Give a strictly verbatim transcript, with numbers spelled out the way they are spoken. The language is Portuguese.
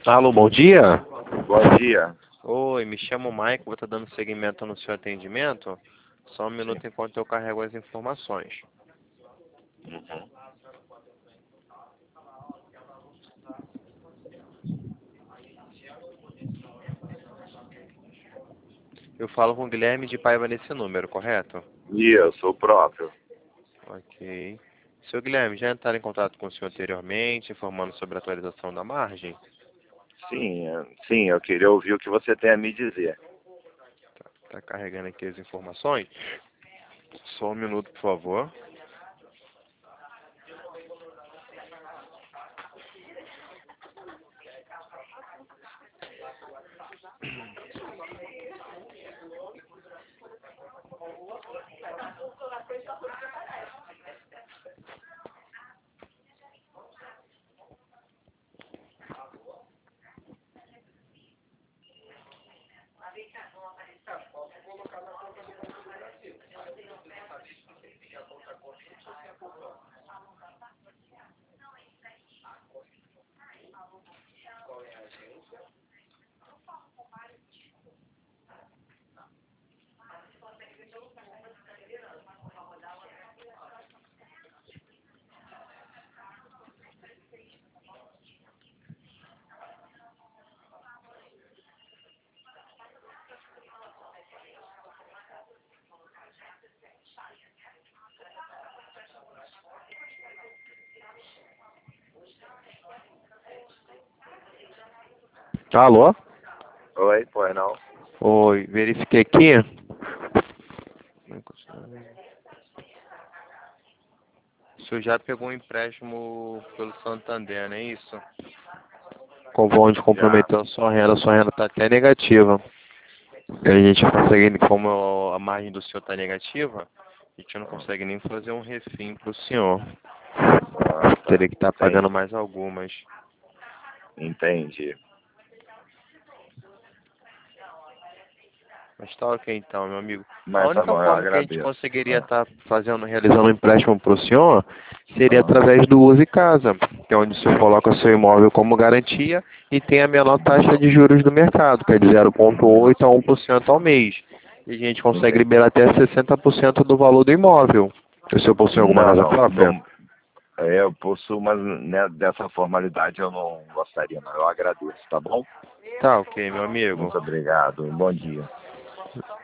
Alô, bom dia. Bom dia. Oi, me chamo Mike, vou estar dando seguimento no seu atendimento. Só um Sim. minuto enquanto eu carrego as informações. Uhum. Eu falo com o Guilherme de Paiva nesse número, correto? Isso, o próprio. Ok. Seu Guilherme, já entraram em contato com o senhor anteriormente, informando sobre a atualização da margem? Sim, é- sim, eu queria ouvir o que você tem a me dizer. Está carregando aqui as informações? Só um minuto, por favor. Alô? Oi, pois não? Oi, verifiquei aqui. O senhor já pegou um empréstimo pelo Santander, não é isso? Com onde Já. comprometeu a sua renda, a sua renda está até negativa. E a gente não consegue, como a margem do senhor está negativa, a gente não consegue nem fazer um refim para o senhor. Ah, tá. Teria que estar pagando Entendi. mais algumas. Entendi. Mas tá ok então, meu amigo. A Mas tá única bom, eu forma que a gente agradeço. conseguiria Ah, estar fazendo, realizando um empréstimo para o senhor seria ah, através do Use Casa, que é onde o senhor coloca seu imóvel como garantia e tem a menor taxa de juros do mercado, que é de zero vírgula oito a um por cento ao mês. E a gente consegue entendi. liberar até sessenta por cento do valor do imóvel. O senhor possui alguma Não, casa não, própria? não. Eu possuo, mas né, dessa formalidade eu não gostaria, não. Eu agradeço, tá bom? Tá ok, meu amigo. Muito obrigado. Bom dia.